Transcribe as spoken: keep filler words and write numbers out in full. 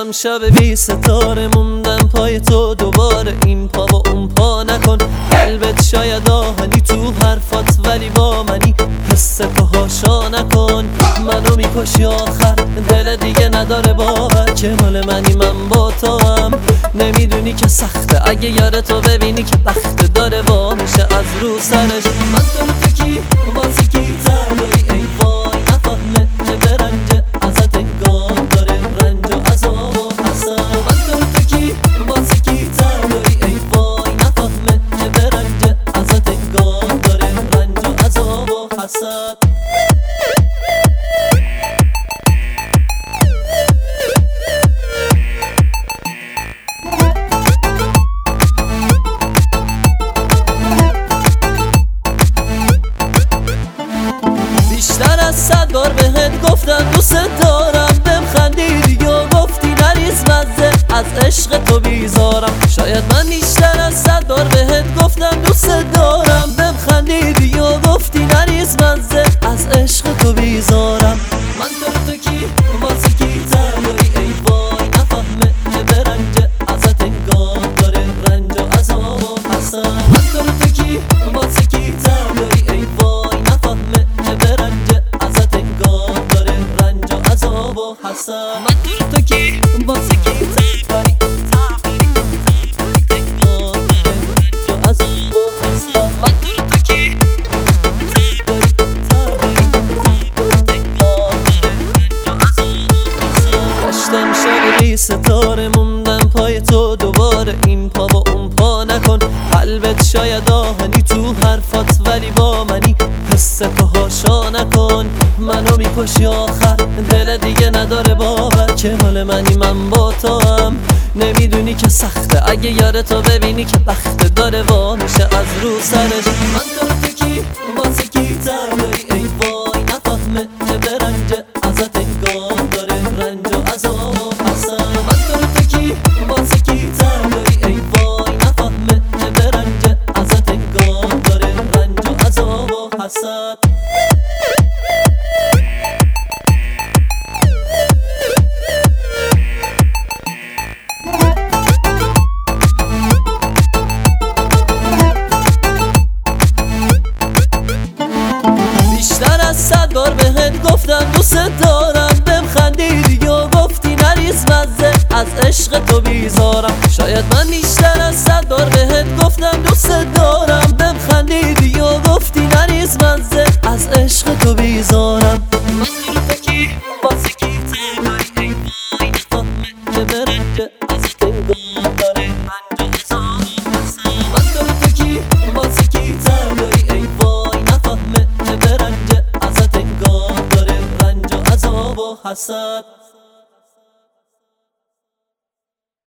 گشتم شب بی ستاره موندم پای تو دوباره، این پا و اون پا نکن، قلبت شاید آهنی تو حرفات ولی با منی، حس تو هاشا نکن، منو میکشی آخر، دل دیگه نداره باور که مال منی من با تو هم، نمیدونی که سخته اگه یار تو ببینی که بخت داره وا میشه از رو سرش. من تو رو تکی واسه کی تنهایی، ای وای نفهمه که برنجه ازت انگار داره رنج و عذاب و حسن. من تو رو تکی واسه کی تنهایی، ای وای نفهمه که برنجه ازت انگار داره رنج و عذاب و حسن. بیشتر از صد بار بهت گفتم دوست دارم، بهم خندیدی و گفتی نریز مزه، از عشق تو بیزارم. شاید من بیشتر از صد بار بهت گفتم دوست دارم، بهم خندیدی و گفتی نریز مزه، از عشق تو بیزارم. من تو رو کی واسه کی تنهایی، ای وای نفهمه که برنجه ازت انگار داره رنج و عذاب و حسن. من تو رو کی واسه کی تنهایی، ای وای نفهمه که برنجه ازت انگار داره رنج و عذاب و حسن. من تو کی واسه کی تنهایی، گشتم شب بی ستاره موندم پای تو دوباره، این پا و اون پا نکن، قلبت شاید آهنی تو حرفات ولی با منی، حس تو هاشا نکن، منو میکشی آخر، دل دیگه نداره باور که مال منی من با تو هم، نمیدونی که سخته اگه یار تو ببینی که بخت داره وا میشه از رو سرش. من تو رو تکی واسه کی تنهایی، ای وای نفهمه که برنجه ازت انگار داره رنج و عذاب و حسن. من تو رو تکی واسه کی تنهایی، ای وای نفهمه که برنجه ازت انگار داره رنج و عذاب و حسن. بیشتر از صد بار بهت گفتم دوست دارم، بهم خندیدی و گفتی نریز مزه، از عشق تو بیزارم. شاید من بیشتر از صد بار بهت گفتم دوست دارم، بهم خندیدی و گفتی نریز مزه، از عشق تو بیزارم. من تو رو تکی واسه کی تنهایی، ای وای نفهمه که برنجه ازت انگار داره رنج و عذاب و حسن. من تو رو تکی واسه کی تنهایی، ای وای نفهمه که برنجه ازت انگار داره رنج و عذاب و حسن.